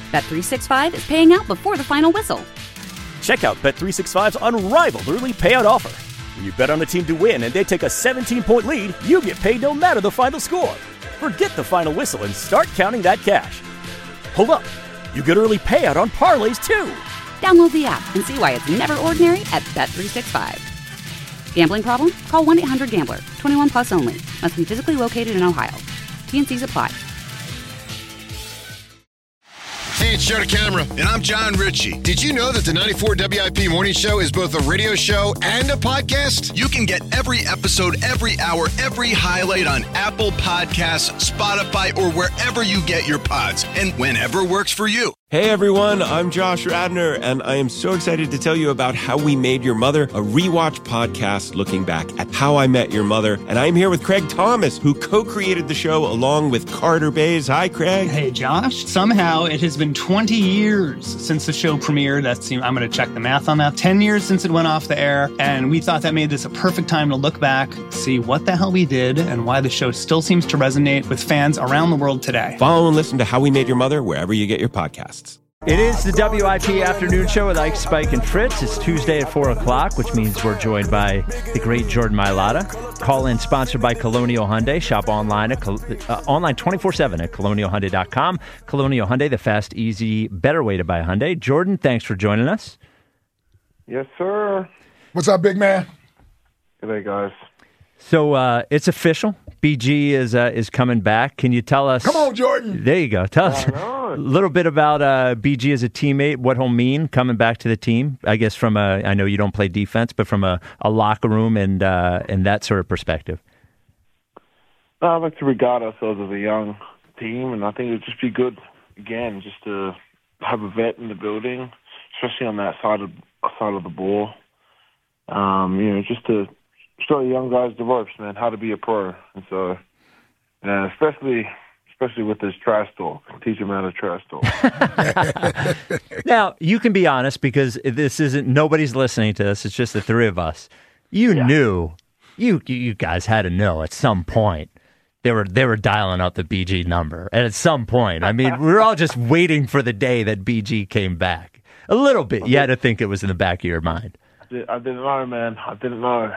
Bet365 is paying out before the final whistle. Check out Bet365's unrivaled early payout offer. When you bet on a team to win and they take a 17-point lead, you get paid no matter the final score. Forget the final whistle and start counting that cash. Hold up. You get early payout on parlays, too. Download the app and see why it's never ordinary at Bet365. Gambling problem? Call 1-800-GAMBLER. 21 plus only. Must be physically located in Ohio. T&Cs apply. Hey, it's Joe DeCamera, and I'm John Ritchie. Did you know that the 94 WIP Morning Show is both a radio show and a podcast? You can get every episode, every hour, every highlight on Apple Podcasts, Spotify, or wherever you get your pods, and whenever works for you. Hey everyone, I'm Josh Radner, and I am so excited to tell you about How We Made Your Mother, a rewatch podcast looking back at How I Met Your Mother. And I'm here with Craig Thomas, who co-created the show along with Carter Bays. Hi, Craig. Hey, Josh. Somehow it has been 20 years since the show premiered. I'm going to check the math on that. 10 years since it went off the air, and we thought that made this a perfect time to look back, see what the hell we did, and why the show still seems to resonate with fans around the world today. Follow and listen to How We Made Your Mother wherever you get your podcasts. It is the WIP Afternoon Show with Ike, Spike, and Fritz. It's Tuesday at 4 o'clock, which means we're joined by the great Jordan Mailata. Call-in sponsored by Colonial Hyundai. Shop online online 24/7 at colonialhyundai.com. Colonial Hyundai, the fast, easy, better way to buy a Hyundai. Jordan, thanks for joining us. Yes, sir. What's up, big man? Good day, guys. So it's official. BG is coming back. Can you tell us? Come on, Jordan. There you go. Tell us a little bit about BG as a teammate, what he'll mean coming back to the team. I guess from I know you don't play defense, but from a locker room and that sort of perspective. I like to regard ourselves as a young team, and I think it would just be good, again, just to have a vet in the building, especially on that side of the ball. Just to show the young guys the ropes, man, how to be a pro. And so, especially with this trash talk, teach them how to trash talk. Now, you can be honest because nobody's listening to this. It's just the three of us. You knew, you guys had to know at some point they were dialing up the BG number. And at some point, I mean, we were all just waiting for the day that BG came back. A little bit. You had to think it was in the back of your mind. I didn't know, man. I didn't know.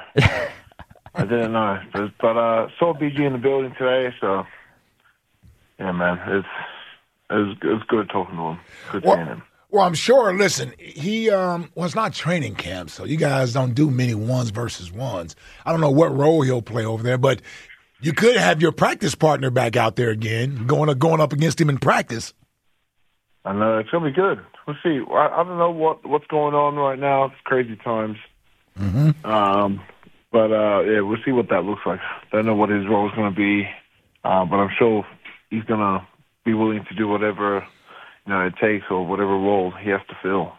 But saw BG in the building today, so yeah, man, it's good talking to him. Good seeing him. Well, I'm sure. Listen, he it's not training camp, so you guys don't do many ones versus ones. I don't know what role he'll play over there, but you could have your practice partner back out there again, going up against him in practice. I know it's gonna be good. We'll see. I don't know what's going on right now. It's crazy times. Mm-hmm. But we'll see what that looks like. Don't know what his role is going to be, but I'm sure he's going to be willing to do whatever it takes or whatever role he has to fill.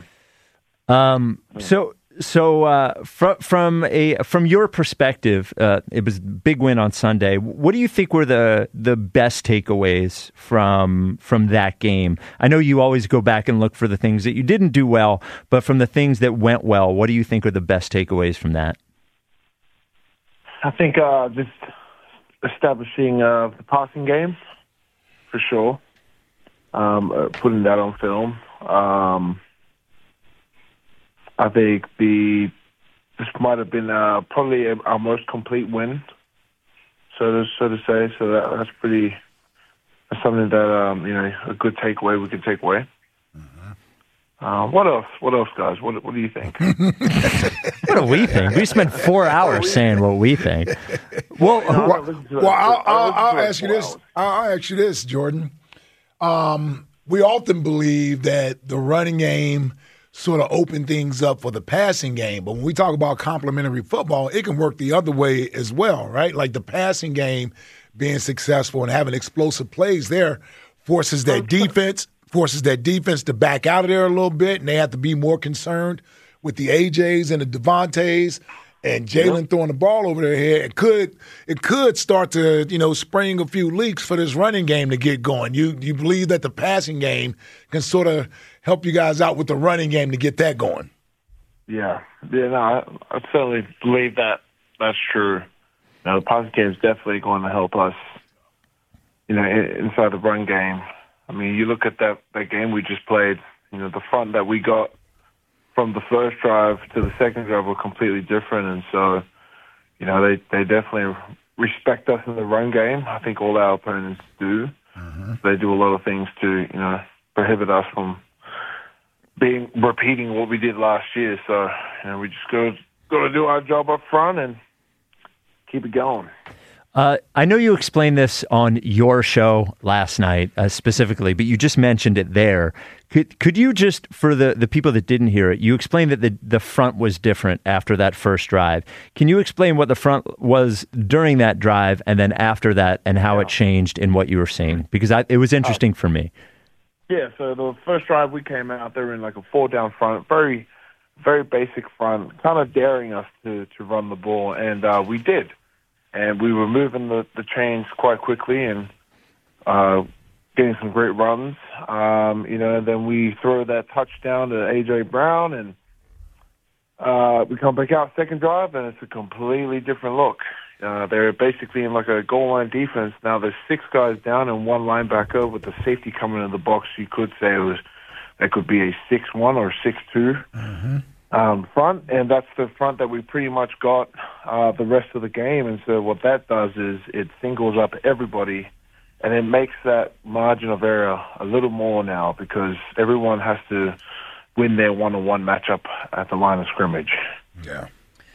From your perspective, it was a big win on Sunday. What do you think were the best takeaways from that game? I know you always go back and look for the things that you didn't do well, but from the things that went well, what do you think are the best takeaways from that? I think just establishing the passing game, for sure. Putting that on film. I think this might have been probably our most complete win, so to say. So that's something that a good takeaway we can take away. What else, guys? What do you think? What do we think? We spent 4 hours saying what we think. Well, I'll ask you this. I'll ask you this, Jordan. We often believe that the running game sort of open things up for the passing game. But when we talk about complementary football, it can work the other way as well, right? Like the passing game being successful and having explosive plays there forces that defense to back out of there a little bit, and they have to be more concerned with the AJs and the Devontaes and Jalen throwing the ball over their head. It could start to, spring a few leaks for this running game to get going. You believe that the passing game can sort of help you guys out with the running game to get that going? Yeah, no, I certainly believe that that's true. Now, the passing game is definitely going to help us, inside the run game. I mean, you look at that game we just played, the front that we got from the first drive to the second drive were completely different. And so, they definitely respect us in the run game. I think all our opponents do. Mm-hmm. They do a lot of things to, prohibit us from repeating what we did last year. So, we just got to do our job up front and keep it going. I know you explained this on your show last night specifically, but you just mentioned it there. Could you just, for the people that didn't hear it, you explained that the front was different after that first drive. Can you explain what the front was during that drive and then after that and how it changed in what you were seeing? Because it was interesting for me. Yeah, so the first drive we came out, they were in like a 4-down front, very, very basic front, kind of daring us to run the ball, and we did. And we were moving the chains quite quickly and getting some great runs. And then we throw that touchdown to A.J. Brown, and we come back out second drive, and it's a completely different look. They're basically in like a goal line defense. Now there's 6 guys down and 1 linebacker with the safety coming in the box. You could say that could be a 6-1 or 6-2. Mm-hmm. Front, and that's the front that we pretty much got the rest of the game. And so what that does is it singles up everybody, and it makes that margin of error a little more now because everyone has to win their one-on-one matchup at the line of scrimmage. Yeah.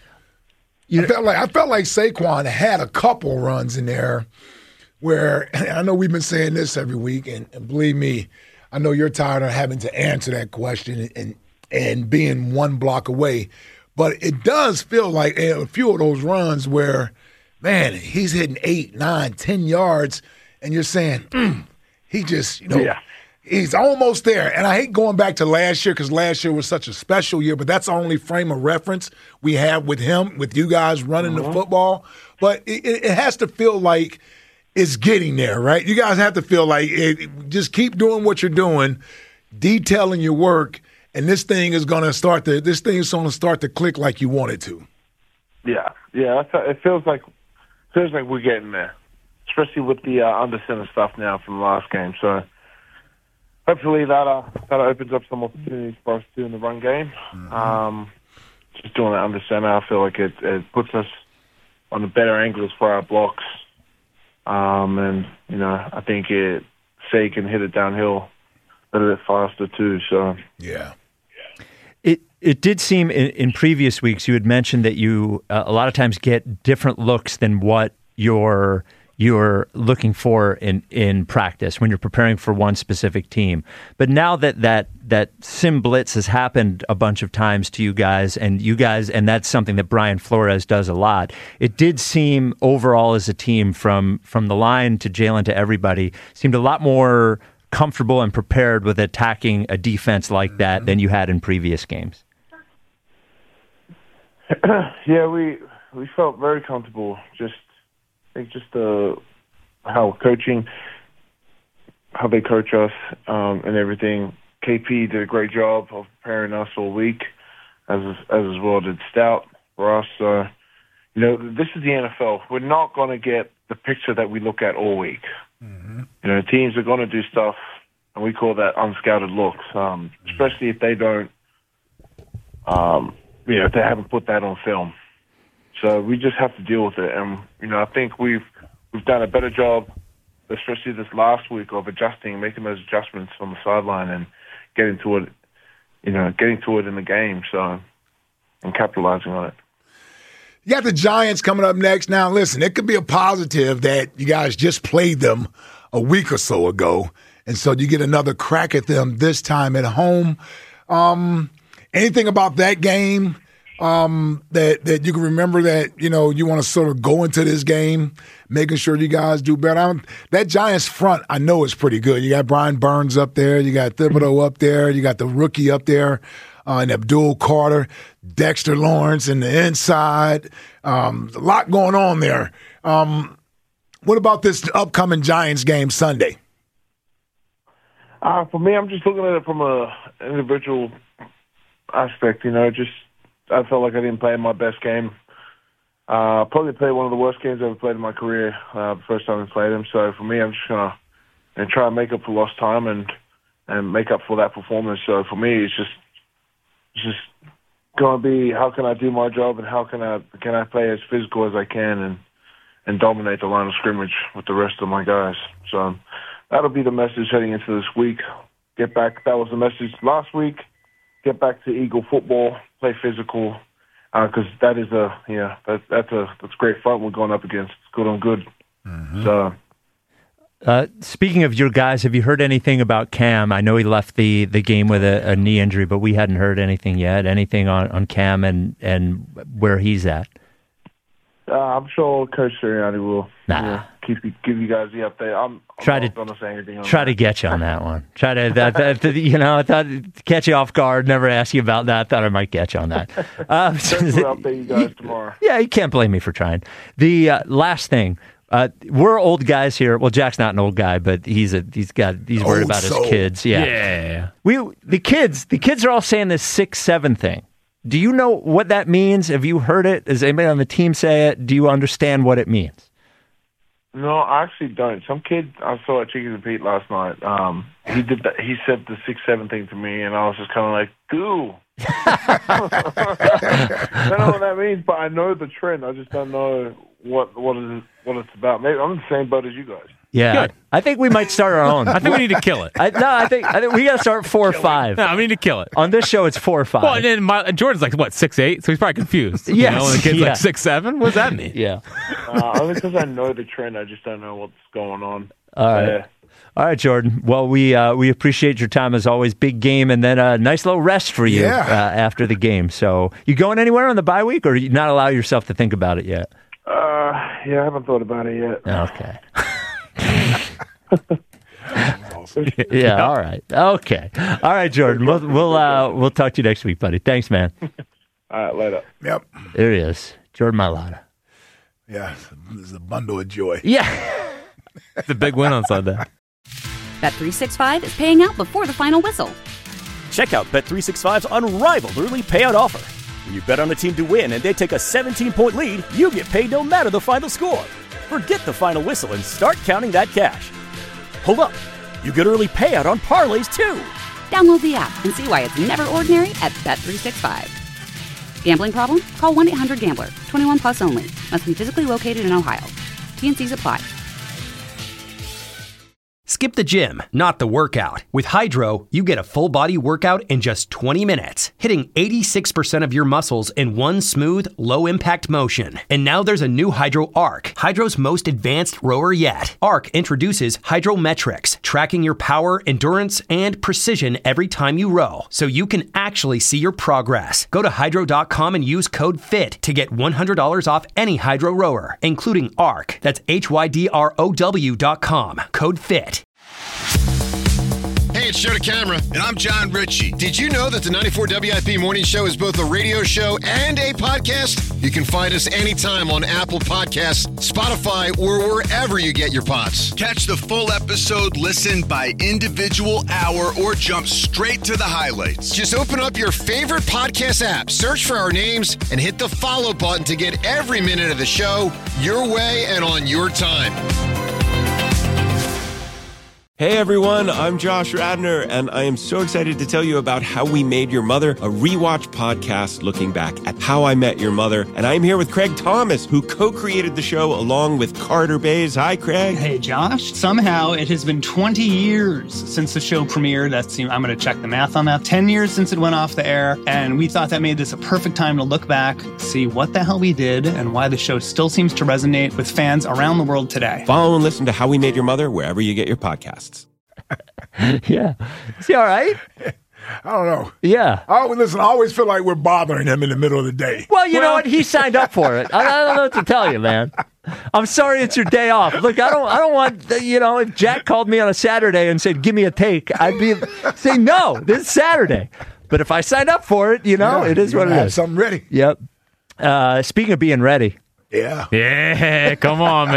I felt like Saquon had a couple runs in there where, I know we've been saying this every week, and believe me, I know you're tired of having to answer that question and being one block away. But it does feel like a few of those runs where, man, he's hitting 8, 9, 10 yards, and you're saying, he just, he's almost there. And I hate going back to last year because last year was such a special year, but that's the only frame of reference we have with him, with you guys running the football. But it has to feel like it's getting there, right? You guys have to feel like just keep doing what you're doing, detailing your work, and this thing is going to start to click like you want it to. Yeah. It feels like we're getting there, especially with the under center stuff now from the last game. So hopefully that opens up some opportunities for us too in the run game. Mm-hmm. Just doing that under center, I feel like it puts us on the better angles for our blocks. And I think Say can hit it downhill a little bit faster too. So yeah. It did seem in previous weeks you had mentioned that you a lot of times get different looks than what you're looking for in practice when you're preparing for one specific team. But now that sim blitz has happened a bunch of times to you guys, and that's something that Brian Flores does a lot. It did seem overall as a team from the line to Jalen to everybody seemed a lot more comfortable and prepared with attacking a defense like that than you had in previous games. Yeah, we felt very comfortable. How they coach us and everything. KP did a great job of preparing us all week, as well did Stout for us. This is the NFL. We're not going to get the picture that we look at all week. Mm-hmm. Teams are going to do stuff, and we call that unscouted looks, especially if they don't, if they haven't put that on film. So we just have to deal with it. And, I think we've done a better job, especially this last week, of making those adjustments on the sideline and getting to it in the game. So, and capitalizing on it. You got the Giants coming up next. Now, listen, it could be a positive that you guys just played them a week or so ago, and so you get another crack at them this time at home. Anything about that game that you can remember that, you want to sort of go into this game making sure you guys do better? That Giants front, I know, is pretty good. You got Brian Burns up there. You got Thibodeau up there. You got the rookie up there. And Abdul Carter, Dexter Lawrence in the inside. A lot going on there. What about this upcoming Giants game Sunday? For me, I'm just looking at it from an individual aspect. I felt like I didn't play my best game. Probably played one of the worst games I've ever played in my career the first time I played him. So for me, I'm just going to try and make up for lost time and make up for that performance. So for me, it's just going to be how can I do my job and how can I play as physical as I can and dominate the line of scrimmage with the rest of my guys. So that'll be the message heading into this week. Get back. That was the message last week. Get back to Eagle football. Play physical, because that is that's great fun we're going up against. It's good on good. Mm-hmm. So. Speaking of your guys, have you heard anything about Cam? I know he left the game with a knee injury, but we hadn't heard anything yet. Anything on Cam and where he's at? I'm sure Coach Sirianni will give you guys the update. I'm not going to say anything on Try to get you on that one. Try to, I thought catch you off guard, never ask you about that. Thought I might get you on that. We'll update you guys tomorrow. Yeah, you can't blame me for trying. The last thing, we're old guys here. Well, Jack's not an old guy, but he's worried about his kids. Yeah. The kids are all saying this 6-7 thing. Do you know what that means? Have you heard it? Does anybody on the team say it? Do you understand what it means? No, I actually don't. Some kid I saw at Chickens and Pete last night. He did that. He said the 6-7 thing to me, and I was just kind of like, "Goo." I don't know what that means, but I know the trend. I just don't know what it's about. Maybe I'm in the same boat as you guys. Yeah, good. I think we might start our own. I think we need to kill it. I think we got to start 4 or 5. No, we need to kill it. On this show, it's 4 or 5. Well, and then Jordan's like, what, 6'8"? So he's probably confused. Yes. You know, the kid's like 6'7"? What does that mean? Yeah. Only because I know the trend. I just don't know what's going on. All right. All right, Jordan. Well, we appreciate your time as always. Big game, and then a nice little rest for you after the game. So, you going anywhere on the bye week, or you not allow yourself to think about it yet? Yeah, I haven't thought about it yet. Okay. Yeah. All right. Okay. All right, Jordan. We'll talk to you next week, buddy. Thanks, man. All right. Later. Yep. There he is, Jordan Mailata. Yeah, it's a bundle of joy. Yeah. It's a big win on Sunday. Bet365 is paying out before the final whistle. Check out Bet365's unrivaled early payout offer. When you bet on a team to win and they take a 17-point lead, you get paid no matter the final score. Forget the final whistle and start counting that cash. Hold up. You get early payout on parlays, too. Download the app and see why it's never ordinary at Bet365. Gambling problem? Call 1-800-GAMBLER. 21 plus only. Must be physically located in Ohio. T&Cs apply. Skip the gym, not the workout. With Hydro, you get a full-body workout in just 20 minutes, hitting 86% of your muscles in one smooth, low-impact motion. And now there's a new Hydro Arc, Hydro's most advanced rower yet. Arc introduces Hydrometrics, tracking your power, endurance, and precision every time you row, so you can actually see your progress. Go to Hydro.com and use code FIT to get $100 off any Hydro rower, including Arc. That's HYDROW.com. Code FIT. Hey, it's Joe DeCamara. And I'm John Ritchie. Did you know that the 94 WIP Morning Show is both a radio show and a podcast? You can find us anytime on Apple Podcasts, Spotify, or wherever you get your pods. Catch the full episode, listen by individual hour, or jump straight to the highlights. Just open up your favorite podcast app, search for our names, and hit the follow button to get every minute of the show your way and on your time. Hey everyone, I'm Josh Radnor, and I am so excited to tell you about How We Made Your Mother, a rewatch podcast looking back at How I Met Your Mother. And I'm here with Craig Thomas, who co-created the show along with Carter Bays. Hi, Craig. Hey, Josh. Somehow it has been 20 years since the show premiered. I'm going to check the math on that. 10 years since it went off the air, and we thought that made this a perfect time to look back, see what the hell we did, and why the show still seems to resonate with fans around the world today. Follow and listen to How We Made Your Mother wherever you get your podcasts. Yeah. Is he all right? I don't know. Yeah. I always feel like we're bothering him in the middle of the day. Well, you know what? He signed up for it. I don't know what to tell you, man. I'm sorry it's your day off. Look, I don't want, if Jack called me on a Saturday and said, give me a take, I'd be saying, no, this is Saturday. But if I signed up for it, it is what it is. Something ready. Yep. Speaking of being ready. Yeah. Yeah, come on, man.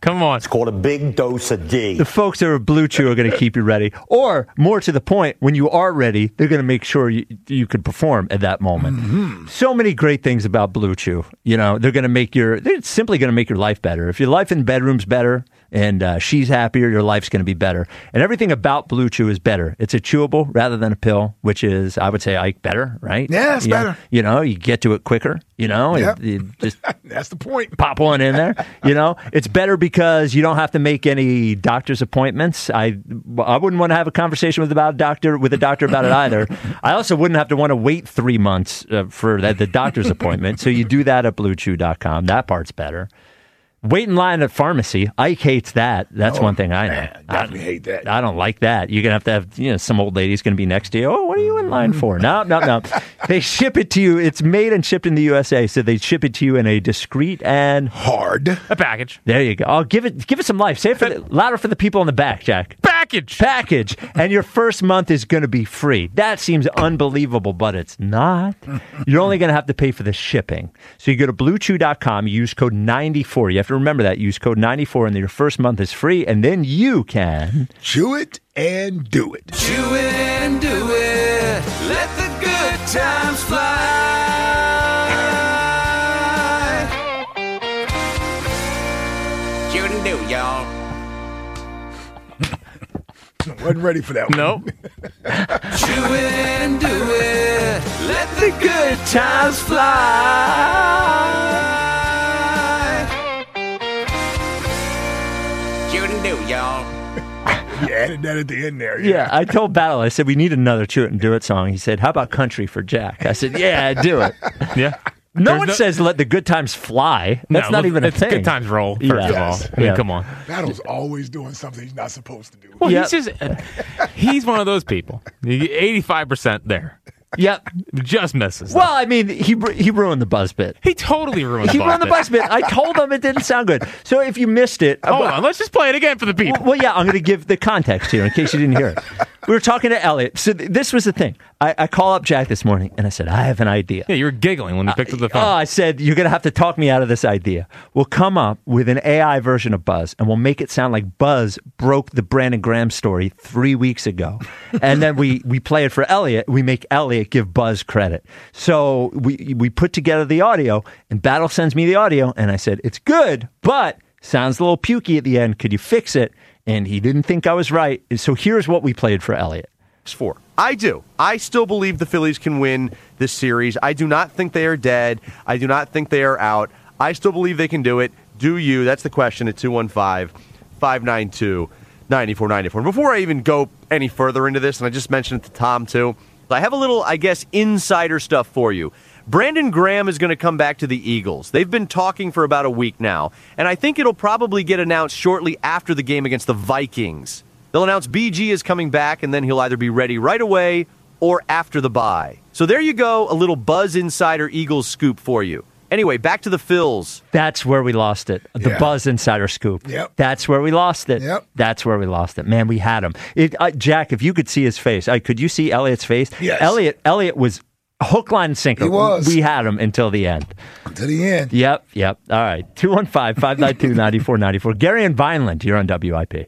Come on. It's called a big dose of D. The folks that are Blue Chew are going to keep you ready. Or, more to the point, when you are ready, they're going to make sure you can perform at that moment. Mm-hmm. So many great things about Blue Chew. You know, they're simply going to make your life better. If your life in bedroom's better and she's happier, your life's going to be better. And everything about Blue Chew is better. It's a chewable rather than a pill, which is, I would say, Ike, better, right? Yeah, it's better. You know, you get to it quicker, you know? Yep. You just that's the point. Pop one in there, you know? It's better because you don't have to make any doctor's appointments. I wouldn't want to have a conversation with a doctor about it either. I also wouldn't have to want to wait 3 months for the doctor's appointment. So you do that at BlueChew.com. That part's better. Wait in line at pharmacy. Ike hates that. That's one thing I know. Man, definitely hate that. I don't like that. You're going to have some old lady's going to be next to you. Oh, what are you in line for? No. They ship it to you. It's made and shipped in the USA, so they ship it to you in a discreet and hard a package. There you go. Oh, give it some life. Say it louder for the people in the back, Jack. Package. And your first month is going to be free. That seems unbelievable, but it's not. You're only going to have to pay for the shipping. So you go to BlueChew.com, use code 94. You have to remember that. Use code 94 and your first month is free, and then you can chew it and do it. Chew it and do it. Let the good times fly. Chew it and do it, y'all. Wasn't ready for that one. Nope. Chew it and do it. Let the good times fly. Chew it and do it, y'all. You added that at the end there. Yeah, I told Battle, I said, we need another Chew It and Do It song. He said, how about Country for Jack? I said, yeah, do it. Yeah. No one says let the good times fly. That's not even a thing. Good times roll, first of all. I mean, come on. Battle's always doing something he's not supposed to do. Well, he's one of those people. 85% there. Yep. Just misses. Well, I mean, he ruined the buzz bit. He totally ruined the buzz bit. He ruined the buzz bit. I told him it didn't sound good. So if you missed it... Hold on, let's just play it again for the people. Well, yeah, I'm going to give the context here in case you didn't hear it. We were talking to Elliot. So this was the thing. I call up Jack this morning, and I said, I have an idea. Yeah, you were giggling when you picked up the phone. I said, you're going to have to talk me out of this idea. We'll come up with an AI version of Buzz, and we'll make it sound like Buzz broke the Brandon Graham story 3 weeks ago. And then we play it for Elliot. We make Elliot give Buzz credit. So we put together the audio, and Battle sends me the audio, and I said, it's good, but sounds a little pukey at the end. Could you fix it? And he didn't think I was right. So here's what we played for Elliot. I do. I still believe the Phillies can win this series. I do not think they are dead. I do not think they are out. I still believe they can do it. Do you? That's the question at 215-592-9494. And before I even go any further into this, and I just mentioned it to Tom too, I have a little, I guess, insider stuff for you. Brandon Graham is going to come back to the Eagles. They've been talking for about a week now, and I think it'll probably get announced shortly after the game against the Vikings. They'll announce BG is coming back, and then he'll either be ready right away or after the bye. So there you go, a little Buzz Insider Eagles scoop for you. Anyway, back to the Phils. That's where we lost it. The Buzz Insider scoop. Yep. That's where we lost it. Yep. That's where we lost it. Man, we had him. Jack, if you could see his face, could you see Elliot's face? Yes. Elliot was hook, line, and sinker. He was. We had him until the end. To the end. Yep. All right. 215-592-9494. Gary and Vineland, you're on WIP.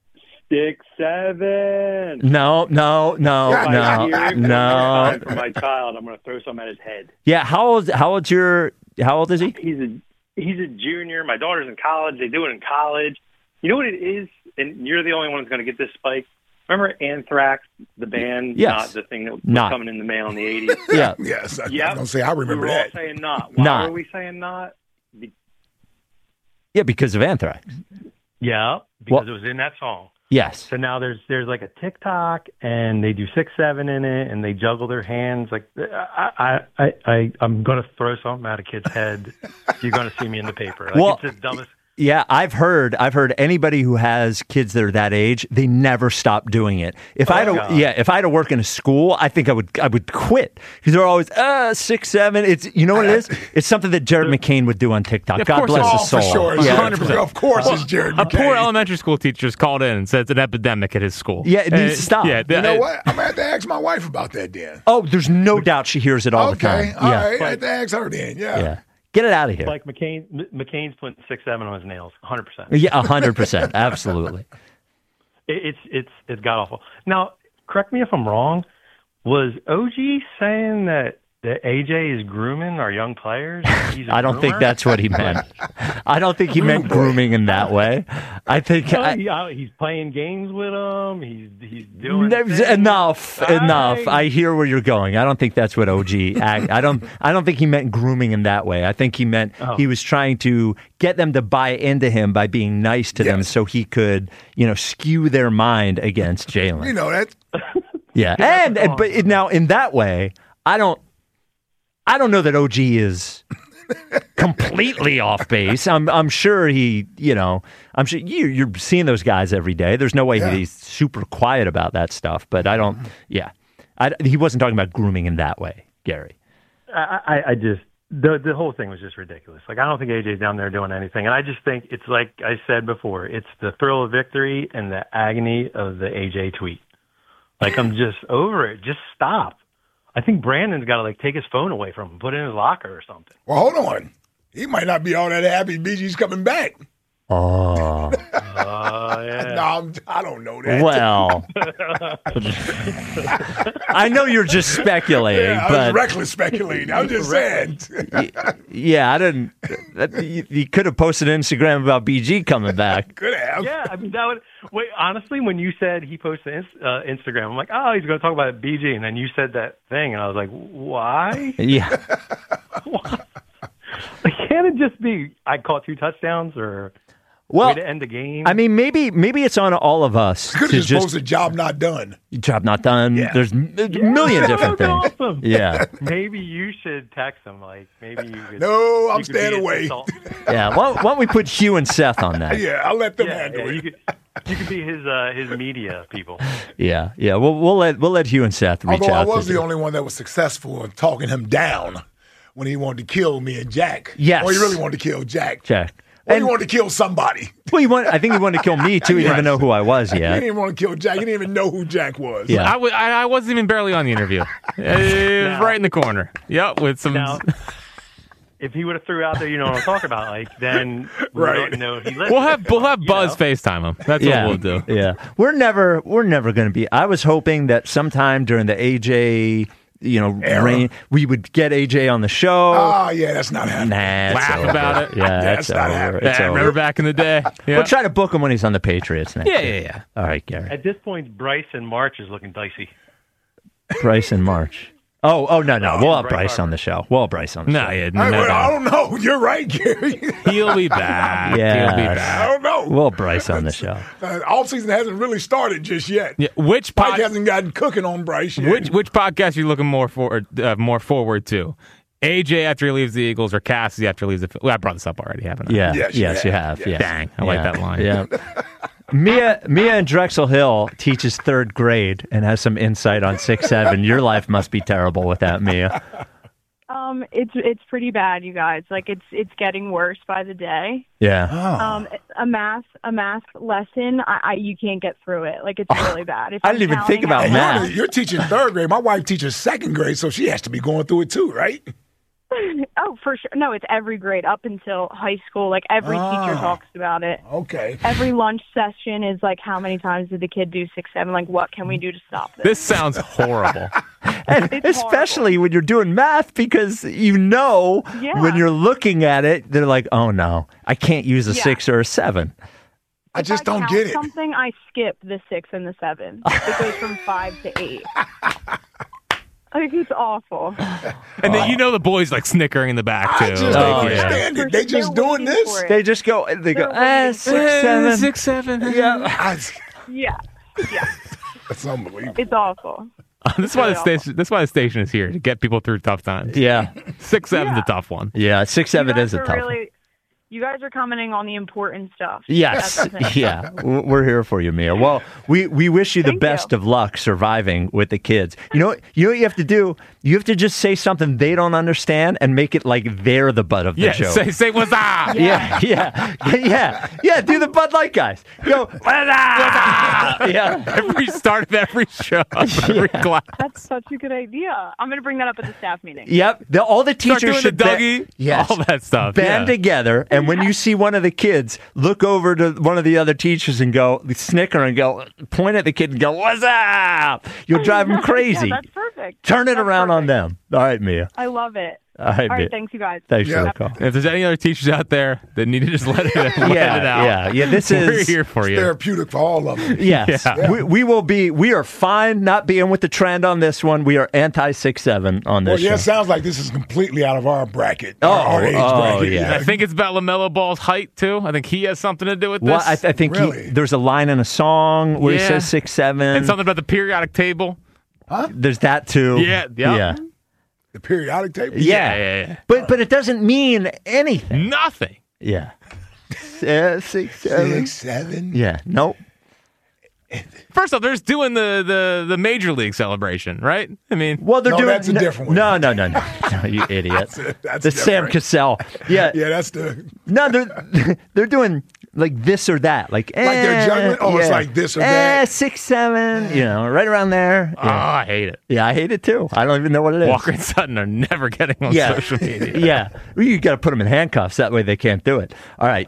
6'7". No. For my child, I'm going to throw some at his head. Yeah. How old is he? He's a junior. My daughter's in college. They do it in college. You know what it is? And you're the only one who's going to get this, Spike. Remember Anthrax, the band? Yes. Not the thing that was coming in the mail in the 80s. Yeah. Yes. I don't say I remember we were that. all saying not. Why were we saying not? Yeah, because of Anthrax. Yeah, because it was in that song. Yes. So now there's like a TikTok, and they do 6'7" in it, and they juggle their hands. Like I'm going to throw something at a kid's head. You're going to see me in the paper. Like, it's the dumbest. Yeah, I've heard anybody who has kids that are that age, they never stop doing it. If I had to work in a school, I think I would quit because they're always 6'7". It's what it is. It's something that Jared McCain would do on TikTok. God bless his soul. For sure. Yeah. 100%. Of course, it's Jared McCain. A poor elementary school teacher's called in and said it's an epidemic at his school. Yeah, it needs to stop. Yeah, you know what? I'm going to have to ask my wife about that then. Oh, there's no doubt she hears it all the time. Okay, all right. I have to ask her then. Yeah. Get it out of here. Like McCain's putting 6'7" on his nails, 100%. Yeah, 100%. Absolutely. It's god awful. Now, correct me if I'm wrong. Was OG saying that AJ is grooming our young players? I don't think that's what he meant. I don't think he meant grooming in that way. I think he's playing games with them. He's doing enough. I hear where you're going. I don't think that's what OG. I don't think he meant grooming in that way. I think he meant he was trying to get them to buy into him by being nice to them, so he could, skew their mind against Jalen. You know that. Yeah, but now in that way, I don't know that OG is completely off base. I'm sure he, I'm sure you're seeing those guys every day. There's no way he's super quiet about that stuff. But I don't. Yeah, he wasn't talking about grooming in that way, Gary. I just the whole thing was just ridiculous. Like, I don't think AJ's down there doing anything, and I just think it's like I said before. It's the thrill of victory and the agony of the AJ tweet. Like, I'm just over it. Just stop. I think Brandon's got to take his phone away from him, put it in his locker or something. Well, hold on. He might not be all that happy BG's coming back. Oh. Yeah. No, I don't know that. Well, I know you're just speculating. I was reckless speculating. I'm just saying. Yeah, I didn't. You could have posted an Instagram about BG coming back. Could have. Yeah, I mean, that would. Wait, honestly, when you said he posted Instagram, I'm like, oh, he's going to talk about BG, and then you said that thing, and I was like, why? Yeah. Can't it just be I caught 2 touchdowns or? Way to end the game. I mean, maybe it's on all of us. Could have just posted job not done. Job not done. Yeah. There's a million different things. Awesome. Yeah. Maybe you should text him. Maybe you could. No, I'm staying away. Yeah. Why don't we put Hugh and Seth on that? Yeah, I'll let them handle it. You could be his media people. Yeah. We'll let Hugh and Seth reach out. Although I was the only one that was successful in talking him down when he wanted to kill me and Jack. Yes. Or he really wanted to kill Jack. And he wanted to kill somebody. Well, I think he wanted to kill me, too. He didn't even know who I was yet. He didn't want to kill Jack. He didn't even know who Jack was. Yeah. I wasn't even barely on the interview. It was right in the corner. Yep, with some... Now, if he would have threw out there, you know what I'm talking about, then we don't know he listened. We'll have Buzz FaceTime him. That's what we'll do. Yeah. We're never going to be... I was hoping that sometime during the AJ... rain, we would get AJ on the show. Oh, yeah, that's not happening. Nah, laugh about it. Yeah, that's not happening. Remember back in the day? Yeah. We'll try to book him when he's on the Patriots next year. Yeah. All right, Gary. At this point, Bryce in March is looking dicey. Bryce in March. Oh, no. We'll have Bryce on the show. I don't know. You're right, Gary. He'll be back. Yeah. He'll be back. I don't know. We'll have Bryce on the show. All season hasn't really started just yet. Yeah. Which Pike hasn't gotten cooking on Bryce yet. Which podcast are you looking more forward to? AJ after he leaves the Eagles or Cassidy after he leaves the Phillies? Well, I brought this up already, haven't I? Yeah. Yes, you have. Yeah. Dang. I like that line. Yeah. Mia in Drexel Hill teaches 3rd grade and has some insight on 6'7". Your life must be terrible with that, Mia. It's pretty bad, you guys. It's getting worse by the day. Yeah. A math lesson, you can't get through it. It's really bad. I didn't even think about math. You're teaching 3rd grade. My wife teaches 2nd grade, so she has to be going through it too, right? Oh, for sure. No, it's every grade up until high school. Every teacher talks about it. Okay. Every lunch session is how many times did the kid do 6'7"? What can we do to stop this? This sounds horrible. And especially when you're doing math, because when you're looking at it, they're like, oh no, I can't use a 6 or a 7. I just don't get it. Something I skip the 6 and the 7. It goes from 5 to 8. It's awful. And then the boys snickering in I back too. just don't understand it. They just doing this. They just go. They go 6'7". 6'7". Yeah. Yeah. That's unbelievable. It's awful. That's why the station is here, to get people through tough times. Yeah. 6'7" is a tough one. Yeah, 6'7" is a tough one. You guys are commenting on the important stuff. Yes, yeah, we're here for you, Mia. Well, we wish you the best of luck surviving with the kids. You know what you have to do? You have to just say something they don't understand and make it like they're the butt of the show. Say what's up. Yeah. Do the Bud Light guys. Go what's up? Yeah. Every start of every show, every class. That's such a good idea. I'm going to bring that up at the staff meeting. Yep. All the teachers Start doing should the Dougie, yes, all that stuff. Band together, and when you see one of the kids, look over to one of the other teachers and go, snicker and go, point at the kid and go, what's up? You'll drive them crazy. Yeah, that's perfect. Turn it around on them. All right, Mia. I love it. All right, Mia. Thanks, you guys. Thanks for the call. If there's any other teachers out there that need to just let it out. Yeah. This we're is here for you. Therapeutic for all of them. Yes. Yeah. We are fine not being with the trend on this one. We are anti 6'7" on this show. It sounds like this is completely out of our bracket. Our age bracket. Yeah. I think it's about LaMelo Ball's height, too. I think he has something to do with this. Well, I think there's a line in a song where he says 6'7". And something about the periodic table. Huh? There's that, too. Yeah. The periodic table? Yeah. But it doesn't mean anything. Nothing. Yeah. 6'7". 6'7". Yeah. Nope. First off, they're just doing the major league celebration, right? I mean, well, they're doing that's a different one. No, you idiot. That's the different. Sam Cassell. Yeah, that's the. No, they're doing like this or that, like they're juggling. Oh, it's like this or that. 6'7", right around there. Oh, I hate it. Yeah, I hate it too. I don't even know what it is. Walker and Sutton are never getting on social media. Yeah, you got to put them in handcuffs. That way they can't do it. All right,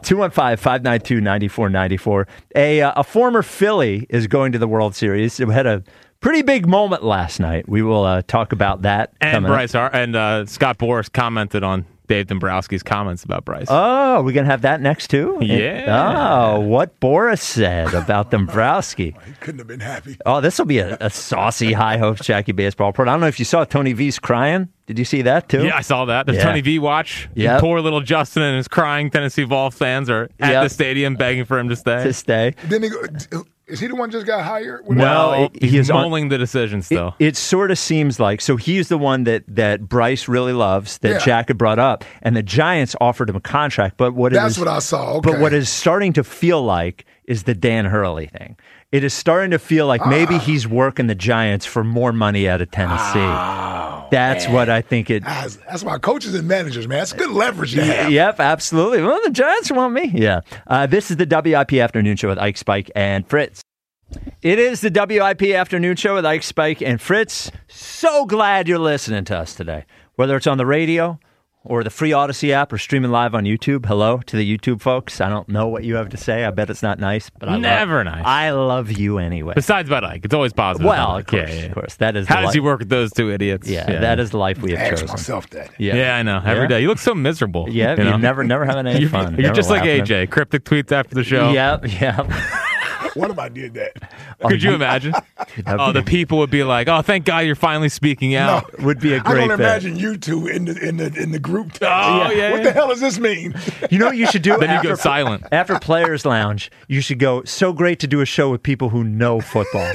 215-592-9494. A former Philly is going to the World Series. It had a pretty big moment last night. We will talk about that. And Bryce and Scott Boras commented on Dave Dombrowski's comments about Bryce. Oh, we're going to have that next too? Yeah. Oh, what Boras said about Dombrowski. He couldn't have been happy. Oh, this will be a saucy High Hopes Jackie Baseball Report. I don't know if you saw Tony V's crying. Did you see that too? Yeah, I saw that. The Tony V watch. Yep. Poor little Justin and his crying Tennessee Vol fans are at the stadium begging for him to stay. Didn't he go, is he the one just got hired? No, he's mulling the decision still. It sort of seems like, so he's the one that Bryce really loves, that Jack had brought up, and the Giants offered him a contract. But That's what I saw. Okay. But what is starting to feel like is the Dan Hurley thing. It is starting to feel like maybe he's working the Giants for more money out of Tennessee. That's what I think it. That's why coaches and managers, man. That's good leverage to have. Yep, absolutely. Well, the Giants want me. Yeah. This is the WIP Afternoon Show with Ike, Spike, and Fritz. It is the WIP Afternoon Show with Ike, Spike, and Fritz. So glad you're listening to us today. Whether it's on the radio or the free Odyssey app or streaming live on YouTube. Hello to the YouTube folks. I don't know what you have to say. I bet it's not nice, but nice. I love you anyway. Besides about Ike, it's always positive. Well, of course. That is. How does he work with those two idiots? Yeah, that is the life we have chosen. I ask myself that. Yeah, I know. Every day. You look so miserable. Yeah, you never having any fun. You're just like AJ. Cryptic tweets after the show. Yep. What if I did that? Could you imagine? The people would be like, "Oh, thank God you're finally speaking out." Would be a great. I don't imagine you two in the group text. Oh yeah. What the hell does this mean? You know what you should do? Then you go silent after Players Lounge. You should go. So great to do a show with people who know football.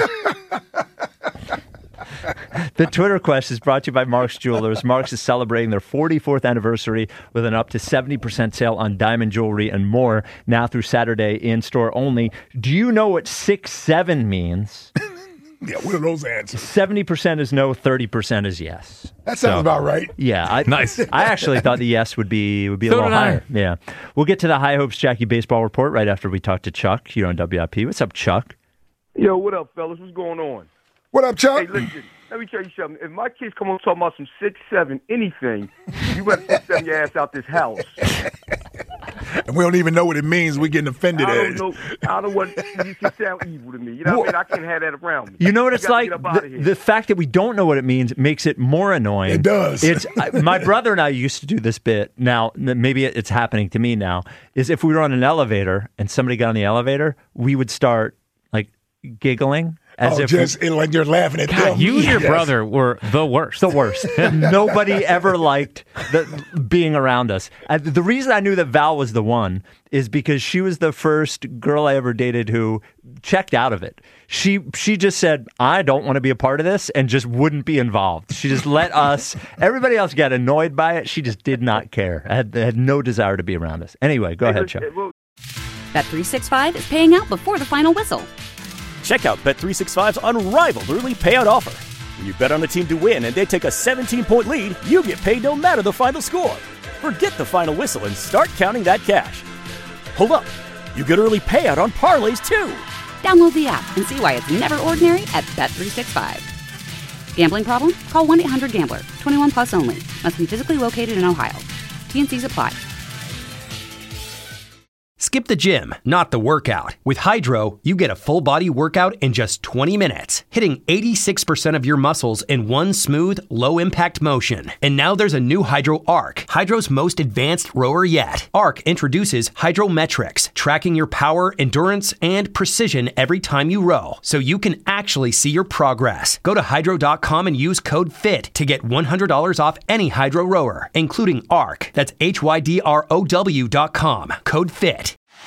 The Twitter quest is brought to you by Mark's Jewelers. Mark's is celebrating their 44th anniversary with an up to 70% sale on diamond jewelry and more now through Saturday in store only. Do you know what 6'7" means? Yeah, what are those answers? 70% is no, 30% is yes. That sounds about right. Yeah, nice. I actually thought the yes would be a little higher. Yeah, we'll get to the High Hopes Jackie Baseball Report right after we talk to Chuck here on WIP. What's up, Chuck? Yo, what up, fellas? What's going on? What up, Chuck? Hey, listen, let me tell you something. If my kids come on talking about some 6'7", anything, you better send your ass out this house. And we don't even know what it means. We're getting offended at it. I don't know what you can sound evil to me. You know what I mean? I can't have that around me. You know what it's like? The fact that we don't know what it means makes it more annoying. It does. My brother and I used to do this bit. Now, maybe it's happening to me now, is if we were on an elevator and somebody got on the elevator, we would start like giggling As if like you're laughing at them. You and your brother were the worst. The worst. Nobody ever liked being around us. The reason I knew that Val was the one is because she was the first girl I ever dated who checked out of it. She just said, I don't want to be a part of this, and just wouldn't be involved. She just let us, everybody else got annoyed by it. She just did not care. Had no desire to be around us. Anyway, go ahead, Chuck. Bet365 is paying out before the final whistle. Check out Bet365's unrivaled early payout offer. When you bet on a team to win and they take a 17-point lead, you get paid no matter the final score. Forget the final whistle and start counting that cash. Hold up. You get early payout on parlays, too. Download the app and see why it's never ordinary at Bet365. Gambling problem? Call 1-800-GAMBLER. 21 plus only. Must be physically located in Ohio. T&Cs apply. Skip the gym, not the workout. With Hydro, you get a full body workout in just 20 minutes, hitting 86% of your muscles in one smooth, low impact motion. And now there's a new Hydro Arc, Hydro's most advanced rower yet. Arc introduces Hydrometrics, tracking your power, endurance, and precision every time you row, so you can actually see your progress. Go to hydro.com and use code FIT to get $100 off any Hydro rower, including Arc. That's HYDROW.com. Code FIT.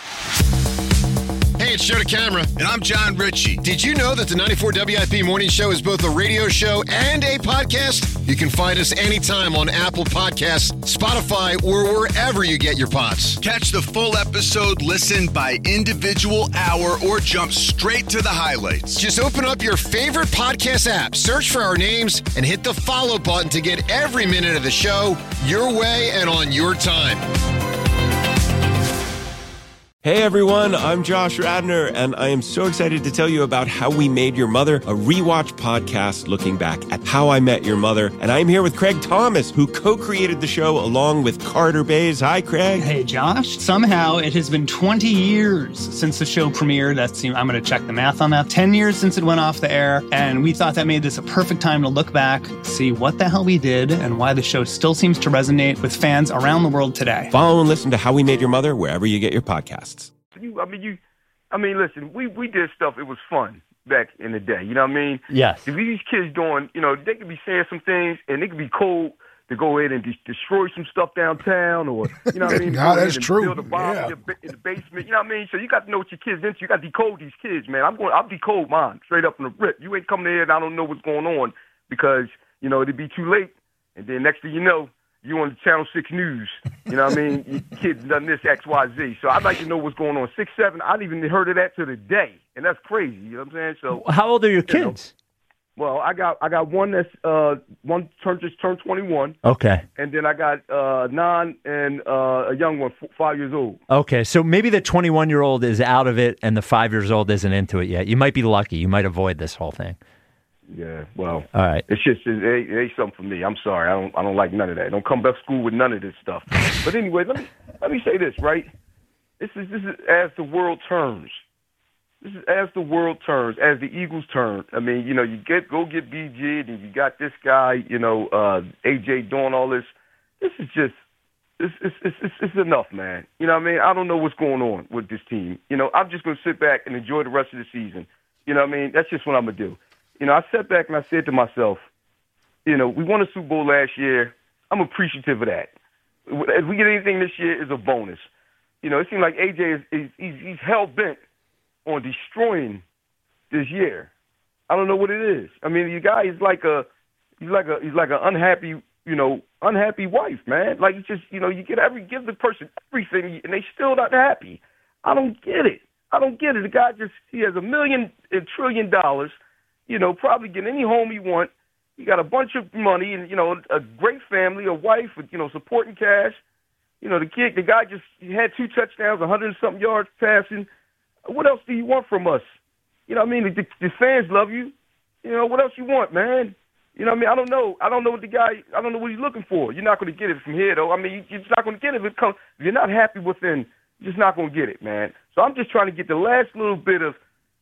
Hey, it's Joe DeCamera. And I'm John Ritchie. Did you know that the 94 WIP Morning Show is both a radio show and a podcast? You can find us anytime on Apple Podcasts, Spotify, or wherever you get your pods. Catch the full episode, listen by individual hour, or jump straight to the highlights. Just open up your favorite podcast app, search for our names, and hit the follow button to get every minute of the show your way and on your time. Hey everyone, I'm Josh Radnor, and I am so excited to tell you about How We Made Your Mother, a rewatch podcast looking back at How I Met Your Mother. And I'm here with Craig Thomas, who co-created the show along with Carter Bays. Hi, Craig. Hey, Josh. Somehow it has been 20 years since the show premiered. I'm going to check the math on that. 10 years since it went off the air, and we thought that made this a perfect time to look back, see what the hell we did, and why the show still seems to resonate with fans around the world today. Follow and listen to How We Made Your Mother wherever you get your podcasts. Listen, we did stuff. It was fun back in the day. You know what I mean? Yes. If these kids doing, they could be saying some things, and they could be cold to go ahead and destroy some stuff downtown, or you know what I mean? No, that's true. Build a bomb in the basement. You know what I mean? So you got to know what your kids into. You got to decode these kids, man. I'll decode mine straight up from the rip. You ain't coming in and I don't know what's going on because it'd be too late, and then next thing you know, you on the Channel 6 News. You know what I mean? Your kid's done this, X, Y, Z. So I'd like to know what's going on. 6, 7, I didn't even heard of that to the day. And that's crazy. You know what I'm saying? So how old are your kids? Well, I got one that's one just turned 21. Okay. And then I got 9 and a young one, 5 years old. Okay, so maybe the 21-year-old is out of it and the 5 years old isn't into it yet. You might be lucky. You might avoid this whole thing. Yeah, well, all right. It's just it ain't something for me. I'm sorry, I don't like none of that. Don't come back to school with none of this stuff. But anyway, let me say this, right? This is as the world turns. This is as the world turns, as the Eagles turn. I mean, you go get BG, and you got this guy, AJ doing all this. This is just it's enough, man. You know what I mean? I don't know what's going on with this team. I'm just gonna sit back and enjoy the rest of the season. You know what I mean? That's just what I'm gonna do. I sat back and I said to myself, we won a Super Bowl last year. I'm appreciative of that. If we get anything this year, it's a bonus. It seems like AJ he's hell-bent on destroying this year. I don't know what it is. I mean, the guy is like an unhappy, unhappy wife, man. Like, it's just, you give the person everything and they still not happy. I don't get it. The guy he has $1 trillion. Probably get any home he want. He got a bunch of money and, a great family, a wife with, supporting cash. The guy he had 2 touchdowns, 100-something yards passing. What else do you want from us? You know what I mean? The fans love you. What else you want, man? You know what I mean? I don't know. I don't know what he's looking for. You're not going to get it from here, though. I mean, you're just not going to get it. If you're not happy within, you're just not going to get it, man. So I'm just trying to get the last little bit of,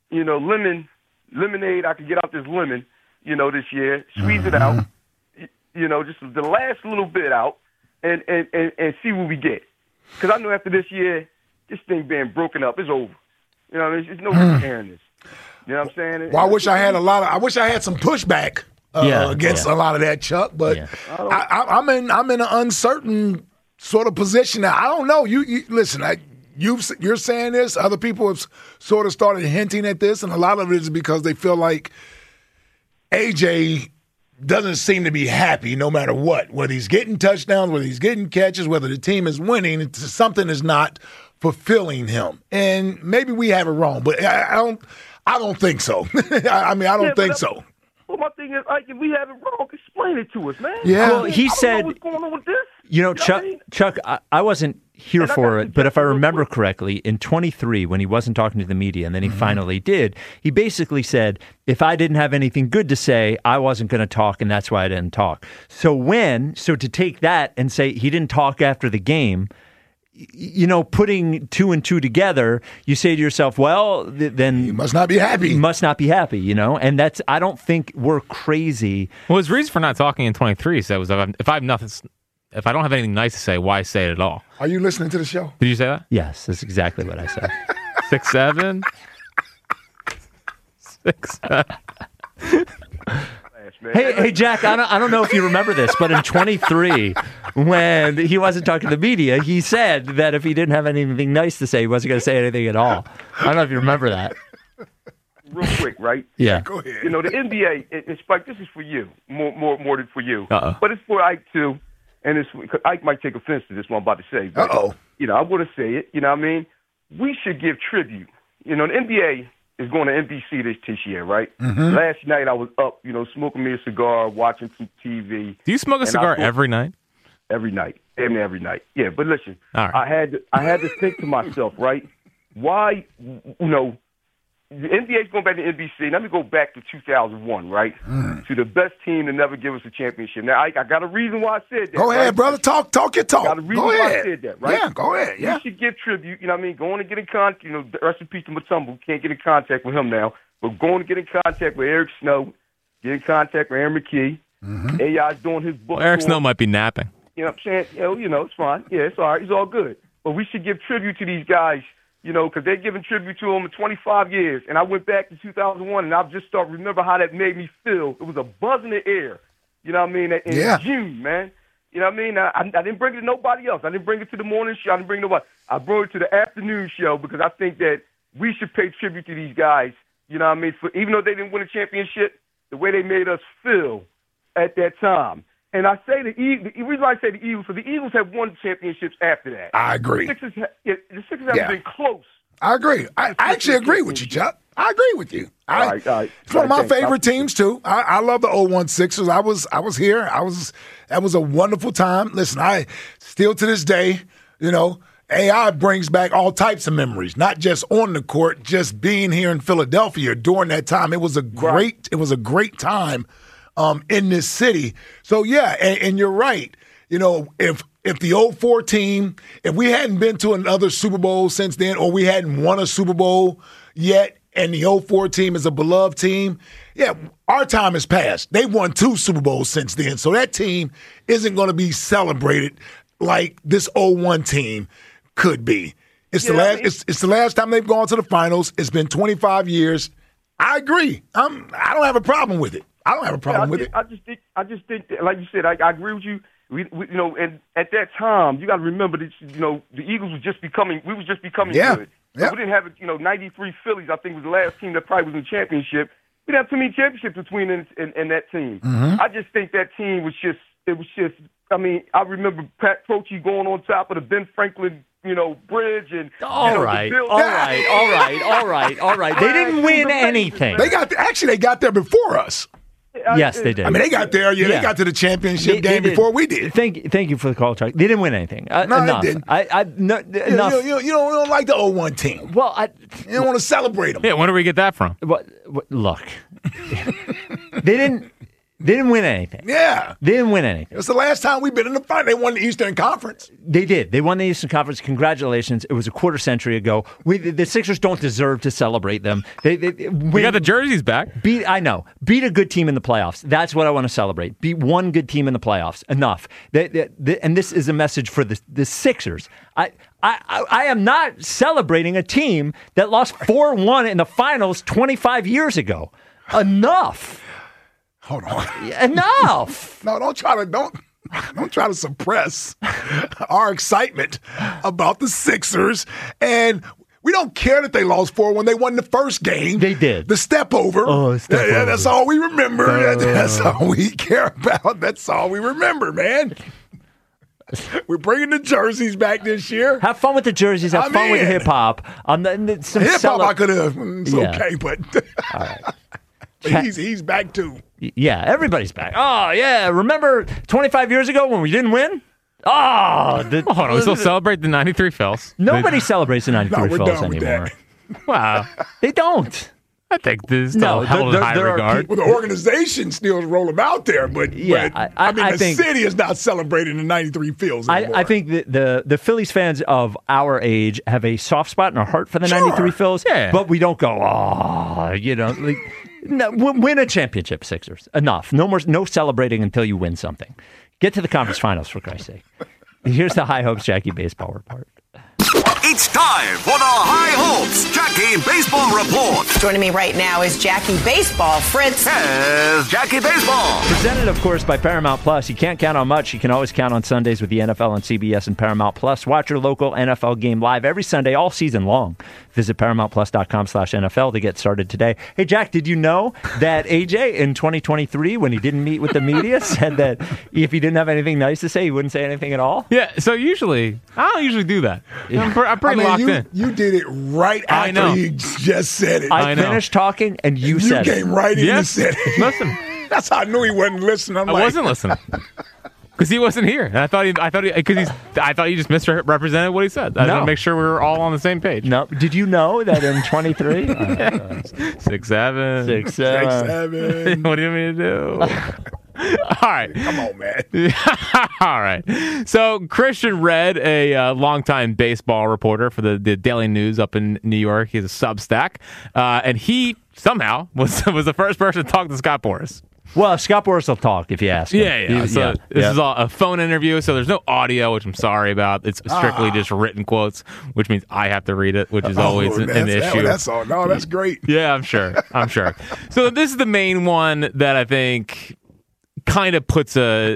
lemonade I can get out this lemon, this year, squeeze it out, just the last little bit out and see what we get. Because I know after this year, this thing being broken up is over. There's no repairing this. You know what I'm saying? Well, I wish I had some pushback against a lot of that, Chuck. But I'm in an uncertain sort of position now. I don't know. You listen. You're saying this. Other people have sort of started hinting at this, and a lot of it is because they feel like AJ doesn't seem to be happy no matter what. Whether he's getting touchdowns, whether he's getting catches, whether the team is winning, something is not fulfilling him. And maybe we have it wrong, but I don't think so. I don't think so. Well, my thing is, if we have it wrong, explain it to us, man. Yeah. Well, he said, what's going on with this? Chuck, I wasn't here for it, but if I remember correctly, in 23, when he wasn't talking to the media, and then he finally did, he basically said, if I didn't have anything good to say, I wasn't going to talk, and that's why I didn't talk. So to take that and say he didn't talk after the game, putting 2 and 2 together, you say to yourself, well, then he must not be happy. And that's, I don't think we're crazy. Well, his reason for not talking in 23 was if I don't have anything nice to say, why say it at all? Are you listening to the show? Did you say that? Yes, that's exactly what I said. 6'7". 6'7". Hey, Jack, I don't know if you remember this, but in 23, when he wasn't talking to the media, he said that if he didn't have anything nice to say, he wasn't going to say anything at all. I don't know if you remember that. Real quick, right? Yeah. Go ahead. The NBA, Spike, this is for you, more than for you. Uh-oh. But it's for Ike, too. And Ike might take offense to this, what I'm about to say. But, I want to say it. You know what I mean? We should give tribute. The NBA is going to NBC this year, right? Mm-hmm. Last night I was up, smoking me a cigar, watching some TV. Do you smoke a cigar every night? Every night. Every night. Yeah, but listen, all right. I had to think to myself, right? Why, the NBA's going back to NBC. Let me go back to 2001, right? To the best team to never give us a championship. Now, I got a reason why I said that. Go ahead, brother. Talk your talk. I got a reason why I said that, right? Yeah, go ahead. Yeah. We should give tribute, going to get in contact, rest in peace to Mutombo. Can't get in contact with him now. But going to get in contact with Eric Snow, get in contact with Aaron McKee. Mm-hmm. AI's doing his book. Well, Eric Snow might be napping. You know what I'm saying? It's fine. Yeah, it's all right. It's all good. But we should give tribute to these guys, because they're giving tribute to them in 25 years. And I went back to 2001, and I've just started to remember how that made me feel. It was a buzz in the air, in June, man. You know what I mean? I didn't bring it to nobody else. I didn't bring it to the morning show. I didn't bring it to nobody. I brought it to the afternoon show because I think that we should pay tribute to these guys, for, even though they didn't win a championship, the way they made us feel at that time. And I say the reason why I say the Eagles, because the Eagles have won championships after that. I agree. The Sixers have been close. I agree. I actually agree with you, Chuck. I agree with you. All right. It's one of my favorite teams too. I love the 01 Sixers. I was here. That was a wonderful time. Listen, I still to this day, AI brings back all types of memories, not just on the court, just being here in Philadelphia during that time. It was a great time in this city. So yeah, and you're right. If the 04 team, if we hadn't been to another Super Bowl since then, or we hadn't won a Super Bowl yet, and the 04 team is a beloved team, yeah, our time has passed. They've won 2 Super Bowls since then, so that team isn't going to be celebrated like this 01 team could be. It's the last time they've gone to the finals. It's been 25 years. I agree. I don't have a problem with it. I don't have a problem with it. I just think that, like you said, I agree with you. We and at that time, you got to remember that, the Eagles was just becoming. We was just becoming good. So we didn't have, 93 Phillies. I think was the last team that probably was in the championship. We didn't have too many championships between us and that team. Mm-hmm. I just think that team was just. It was just. I mean, I remember Pat Croce going on top of the Ben Franklin, bridge and. All right. They didn't win anything. They got there before us. Yes, they did. I mean, they got there. Yeah, they got to the championship game before we did. Thank you for the call, Chuck. They didn't win anything. No, enough. they didn't. Enough. You don't like the 01 team. Well, you don't want to celebrate them. Yeah, when do we get that from? Look, they didn't. They didn't win anything. Yeah. They didn't win anything. It was the last time we've been in the final. They won the Eastern Conference. They did. They won the Eastern Conference. Congratulations. It was a quarter century ago. The Sixers don't deserve to celebrate them. We got the jerseys back. I know. Beat a good team in the playoffs. That's what I want to celebrate. Beat one good team in the playoffs. Enough. And this is a message for the Sixers. I am not celebrating a team that lost 4-1 in the finals 25 years ago. Enough. Hold on. Enough. No, don't try to suppress our excitement about the Sixers. And we don't care that they lost 4-1. They won the first game. They did. The step over. Oh, step over. That's all we remember. That's all we care about. That's all we remember, man. We're bringing the jerseys back this year. Have fun with the jerseys. Have fun with the hip hop. Hip hop, I could have. It's okay, but all right. He's back too. Yeah, everybody's back. Oh, yeah. Remember 25 years ago when we didn't win? Oh, hold on. We still celebrate the 93 Phils. Nobody celebrates the 93 Phils anymore. Wow. They don't. I think this is still held in high regard. Well, the organization still roll them out there, but I think the city is not celebrating the 93 Phils anymore. I think that the Phillies fans of our age have a soft spot in our heart for the 93 Phils, but we don't go, no, win a championship, Sixers. Enough. No celebrating until you win something. Get to the conference finals, for Christ's sake. Here's the High Hopes Jackie Baseball Report. It's time for the High Hopes Jackie Baseball Report. Joining me right now is Jackie Baseball. Fritz. Here's Jackie Baseball. Presented, of course, by Paramount Plus. You can't count on much. You can always count on Sundays with the NFL on CBS and Paramount Plus. Watch your local NFL game live every Sunday, all season long. Visit ParamountPlus.com/NFL to get started today. Hey, Jack, did you know that AJ in 2023, when he didn't meet with the media, said that if he didn't have anything nice to say, he wouldn't say anything at all? Yeah, so I don't usually do that. I'm pretty locked in. You did it right after he just said it. I finished talking and you said it. You came right in and said it. Listen. That's how I knew he wasn't listening. I wasn't listening. Because he wasn't here. And I thought he just misrepresented what he said. I wanted to make sure we were all on the same page. No. Did you know that in 23? 6'7". 6'7". What do you mean to do? All right. Come on, man. All right. So Christian Red, a longtime baseball reporter for the Daily News up in New York, he has a Substack, and he somehow was the first person to talk to Scott Boras. Well, Scott Boras will talk if you ask him. Yeah. So this is all a phone interview, so there's no audio, which I'm sorry about. It's strictly just written quotes, which means I have to read it, which is always an issue. That's all. No, that's great. Yeah, I'm sure. So this is the main one that I think kind of puts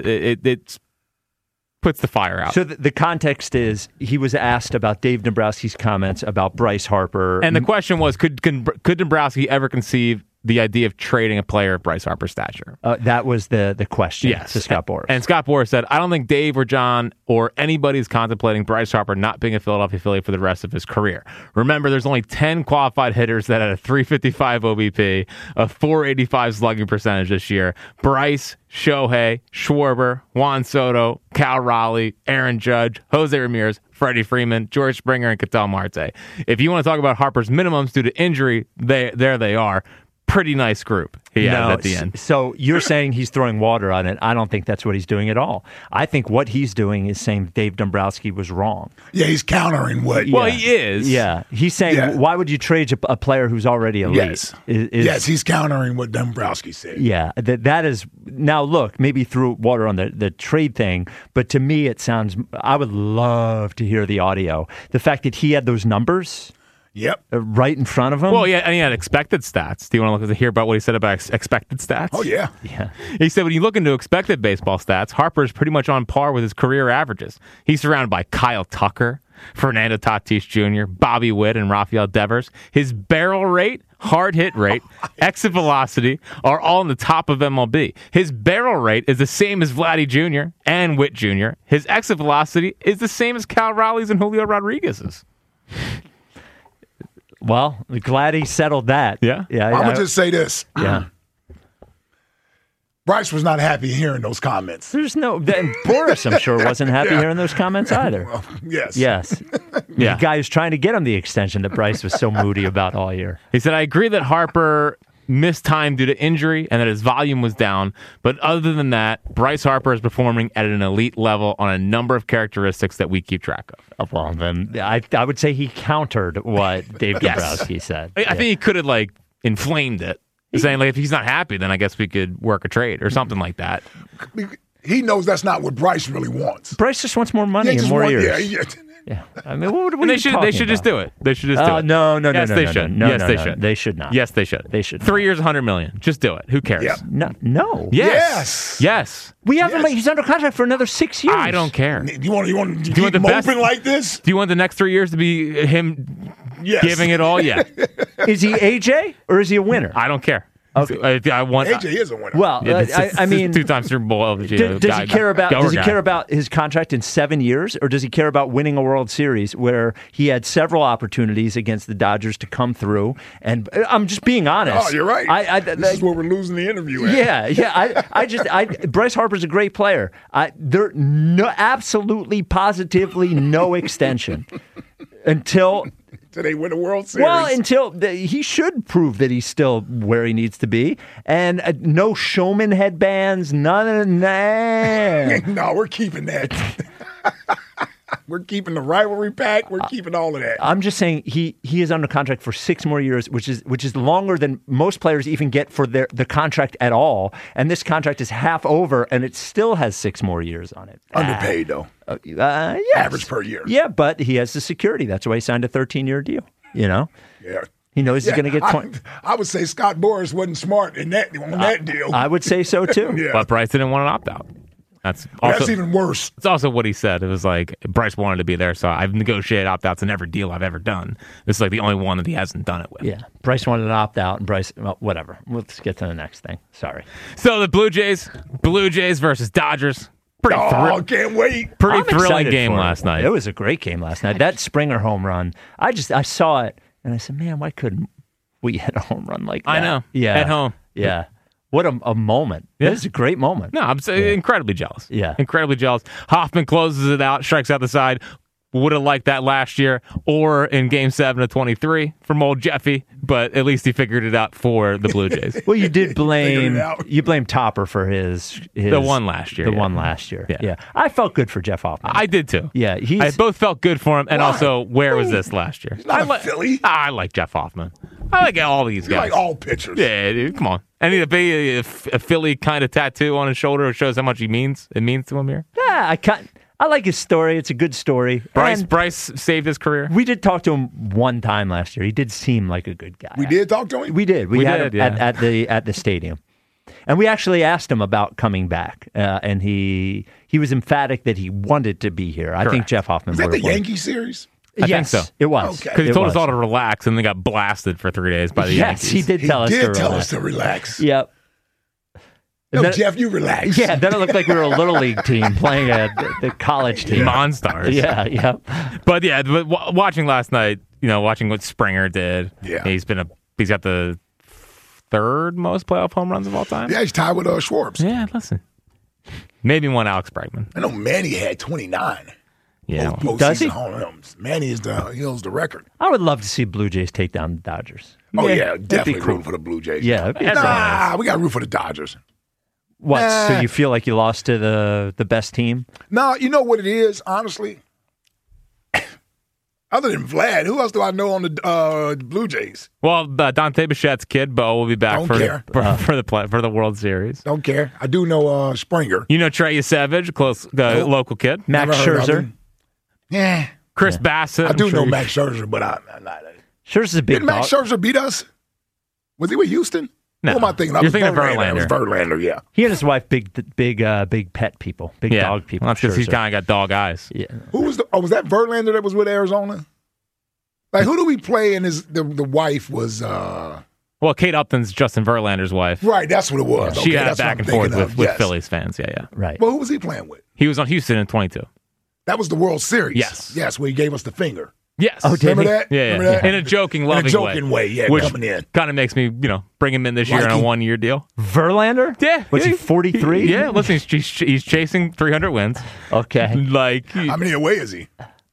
it puts the fire out. So the context is he was asked about Dave Dombrowski's comments about Bryce Harper. And the question was, could Dombrowski ever conceive the idea of trading a player of Bryce Harper's stature? That was the question to Scott Boras. And Scott Boras said, I don't think Dave or John or anybody is contemplating Bryce Harper not being a Philadelphia Philly for the rest of his career. Remember, there's only 10 qualified hitters that had a 355 OBP, a 485 slugging percentage this year. Bryce, Shohei, Schwarber, Juan Soto, Cal Raleigh, Aaron Judge, Jose Ramirez, Freddie Freeman, George Springer, and Ketel Marte. If you want to talk about Harper's minimums due to injury, there they are. Pretty nice group he had at the end. So you're saying he's throwing water on it. I don't think that's what he's doing at all. I think what he's doing is saying Dave Dombrowski was wrong. Yeah, he's countering what... Well, he is. Yeah. He's saying, why would you trade a player who's already elite? Yes, he's countering what Dombrowski said. Yeah, that is... Now, look, maybe threw water on the trade thing, but to me it sounds... I would love to hear the audio. The fact that he had those numbers... Yep. Right in front of him? Well, yeah, and he had expected stats. Do you want to hear about what he said about expected stats? Oh, yeah. Yeah. He said when you look into expected baseball stats, Harper is pretty much on par with his career averages. He's surrounded by Kyle Tucker, Fernando Tatis Jr., Bobby Witt, and Rafael Devers. His barrel rate, hard hit rate, exit velocity are all in the top of MLB. His barrel rate is the same as Vladdy Jr. and Witt Jr. His exit velocity is the same as Cal Raleigh's and Julio Rodriguez's. Well, glad he settled that. Yeah. I'm going to just say this. Yeah. Bryce was not happy hearing those comments. There's no... Boras, I'm sure, wasn't happy hearing those comments either. Well, yes. Yes. The guy who's trying to get him the extension that Bryce was so moody about all year. He said, I agree that Harper missed time due to injury and that his volume was down. But other than that, Bryce Harper is performing at an elite level on a number of characteristics that we keep track of. Well, then I would say he countered what Dave Dombrowski said. I think he could have inflamed it, saying if he's not happy, then I guess we could work a trade or something like that. He knows that's not what Bryce really wants. Bryce just wants more money and more years. Yeah. I mean, what they should just do it. They should just do it. No. Yes, they should. No, yes, no, they no, should. They should not. Yes, they should. They should. 3 years, $100 million. Just do it. Who cares? Yeah. No. Yes. Yes. We have him. He's under contract for another 6 years. I don't care. You want to keep moping like this? Do you want the next 3 years to be him giving it all? Yeah. Is he AJ or is he a winner? I don't care. Okay. I want AJ is a winner. Well, I mean, 2-time Super Bowl. Does he care about? Does he care about his contract in 7 years, or does he care about winning a World Series where he had several opportunities against the Dodgers to come through? And I'm just being honest. Oh, you're right. This is where we're losing the interview. At. Bryce Harper's a great player. Absolutely, positively, no extension until they win a World Series. Well, until he should prove that he's still where he needs to be. And no showman headbands, none of that. No, we're keeping that. We're keeping the rivalry pack. We're keeping all of that. I'm just saying he is under contract for 6 more years, which is longer than most players even get for the contract at all. And this contract is half over, and it still has 6 more years on it. Underpaid, though. Yes. Average per year. Yeah, but he has the security. That's why he signed a 13-year deal. Yeah. He knows he's going to get 20. I would say Scott Boras wasn't smart on that deal. I would say so, too. Yeah. But Bryce didn't want to opt out. That's even worse. It's also what he said. It was like Bryce wanted to be there, so I've negotiated opt-outs in every deal I've ever done. This is the only one that he hasn't done it with. Yeah, Bryce wanted an opt-out, and Bryce, whatever. Let's get to the next thing. Sorry. So the Blue Jays versus Dodgers. Can't wait. Pretty thrilling game last night. It was a great game last night. That Springer home run, I saw it, and I said, man, why couldn't we hit a home run like that? I know. Yeah. At home. Yeah. What a moment. Yeah. That is a great moment. No, I'm incredibly jealous. Yeah. Incredibly jealous. Hoffman closes it out, strikes out the side. Would have liked that last year or in Game 7 of 23 from old Jeffy, but at least he figured it out for the Blue Jays. Well, you did blame Topper for his the one last year. The one last year. Yeah. I felt good for Jeff Hoffman. I did too. Yeah. I both felt good for him, and also where was this last year? He's not a Philly. I like Jeff Hoffman. I like all these guys. You like all pitchers. Yeah, dude, come on. And a Philly kind of tattoo on his shoulder shows how much it means to him here. Yeah, I like his story. It's a good story. Bryce saved his career. We did talk to him one time last year. He did seem like a good guy. We did talk to him? We did. We had him at the stadium. And we actually asked him about coming back. And he was emphatic that he wanted to be here. I think Jeff Hoffman was that the Yankee series? I think so. It was. Because he told us all to relax, and they got blasted for 3 days by the Yankees. Yes, he did tell us to relax. Yep. No, Jeff, you relax. Yeah, then it looked like we were a little league team playing the college team. Monstars. Yeah. But watching last night, watching what Springer did. Yeah. He's got the 3rd most playoff home runs of all time. Yeah, he's tied with Schwartz. Yeah, listen. Maybe one Alex Bregman. I know Manny had 29. Yeah. Does he? Home runs. Manny holds the record. I would love to see Blue Jays take down the Dodgers. Oh, yeah, definitely rooting for the Blue Jays. Yeah. We got to root for the Dodgers. What? So you feel like you lost to the best team? No, you know what it is, honestly? Other than Vlad, who else do I know on the Blue Jays? Well, Dante Bichette's kid, Bo, will be back for the World Series. Don't care. I do know Springer. You know Trey Savage, close local kid. Max Scherzer. Yeah. Chris Bassett. I do know Max Scherzer, but I'm not. Scherzer's a big Didn't Max Scherzer beat us? Was he with Houston? No. What am I thinking? You're thinking of Verlander. Verlander. It was Verlander, yeah. He and his wife, big pet people, big dog people. Well, that's because he's kind of got dog eyes. Yeah. Who was was that Verlander that was with Arizona? Like, who do we play? And the wife was. Well, Kate Upton's Justin Verlander's wife. Right, that's what it was. She had back and forth with Phillies fans. Yeah. Right. Well, who was he playing with? He was on Houston in 22. That was the World Series. Yes, where he gave us the finger. Yes. Oh, did remember he? that? Yeah. Remember that? In a joking, loving way. Yeah, which coming in. Kind of makes me, bring him in this year on a 1-year deal. Verlander? Yeah. Was he 43? Yeah. Listen, he's chasing 300 wins. Okay. Like, how many away is he?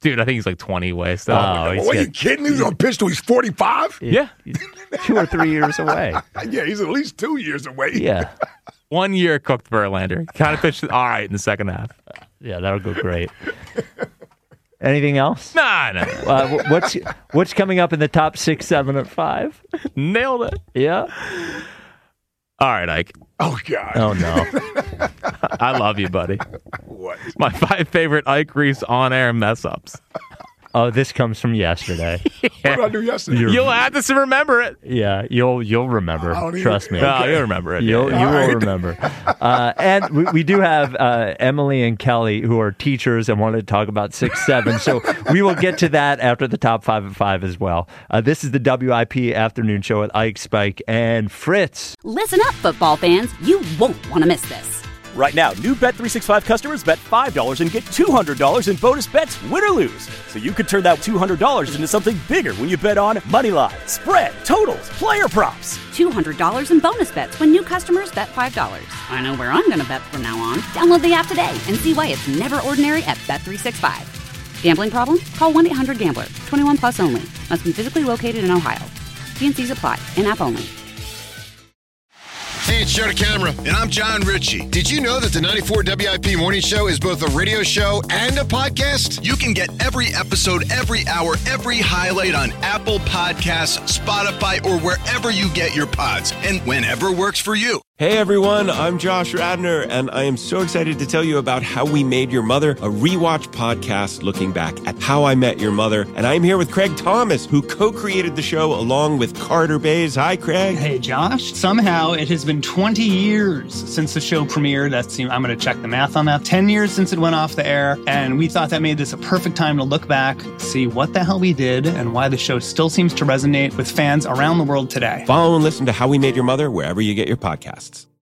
Dude, I think he's like 20 away still. Are you kidding? He's going to pitch till he's 45? Yeah. 2 or 3 years away. Yeah, he's at least 2 years away. Yeah. 1 year cooked Verlander. Kind of pitched all right in the second half. Yeah, that'll go great. Anything else? Nah. What's coming up in the top 6, 7, and 5? Nailed it. Yeah. All right, Ike. Oh, God. Oh, no. I love you, buddy. What? My 5 favorite Ike Reese on-air mess-ups. Oh, this comes from yesterday. What did I do yesterday? You'll have to remember it. Yeah, you'll remember. Trust me. No, you'll remember it. You will remember. And we do have Emily and Kelly, who are teachers and wanted to talk about 6, 7. So we will get to that after the top 5 at 5 as well. This is the WIP Afternoon Show with Ike, Spike, and Fritz. Listen up, football fans. You won't want to miss this. Right now, new Bet365 customers bet $5 and get $200 in bonus bets, win or lose. So you could turn that $200 into something bigger when you bet on moneyline, spread, totals, player props. $200 in bonus bets when new customers bet $5. I know where I'm going to bet from now on. Download the app today and see why it's never ordinary at Bet365. Gambling problem? Call 1-800-GAMBLER. 21 plus only. Must be physically located in Ohio. T&Cs apply. In-app only. Hey, it's Joe to Camera. And I'm John Ritchie. Did you know that the 94 WIP Morning Show is both a radio show and a podcast? You can get every episode, every hour, every highlight on Apple Podcasts, Spotify, or wherever you get your pods, and whenever works for you. Hey everyone, I'm Josh Radner, and I am so excited to tell you about How We Made Your Mother, a rewatch podcast looking back at How I Met Your Mother. And I'm here with Craig Thomas, who co-created the show along with Carter Bays. Hi, Craig. Hey, Josh. Somehow it has been 20 years since the show premiered. I'm going to check the math on that. 10 years since it went off the air, and we thought that made this a perfect time to look back, see what the hell we did, and why the show still seems to resonate with fans around the world today. Follow and listen to How We Made Your Mother wherever you get your podcasts.